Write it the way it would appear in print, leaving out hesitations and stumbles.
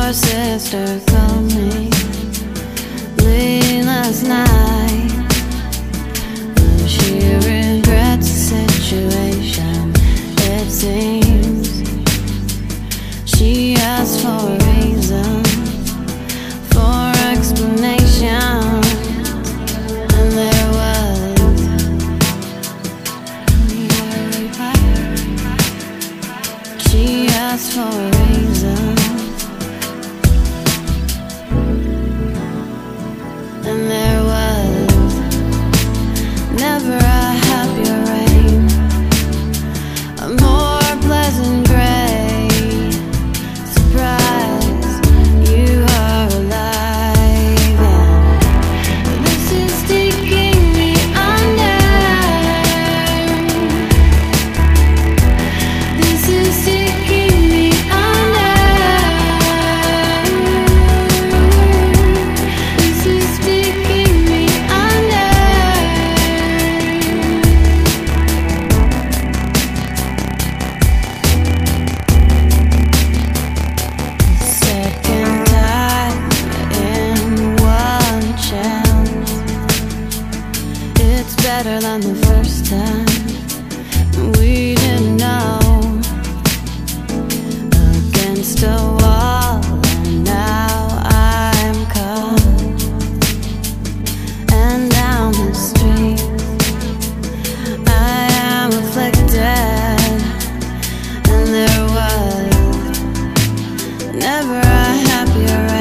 Your sister called me late last night. She regrets the situation, it seems. She asked for a reason, for explanation, and there was she asked for a reason, and there was never a happier rain, a more pleasant gray surprise. You are alive, and this is taking me under. This is taking me under. This is taking me under. Second time in one chance, it's better than the first time. We didn't know, against a wall, and now I'm caught. And down the street I am afflicted, and there was never a happier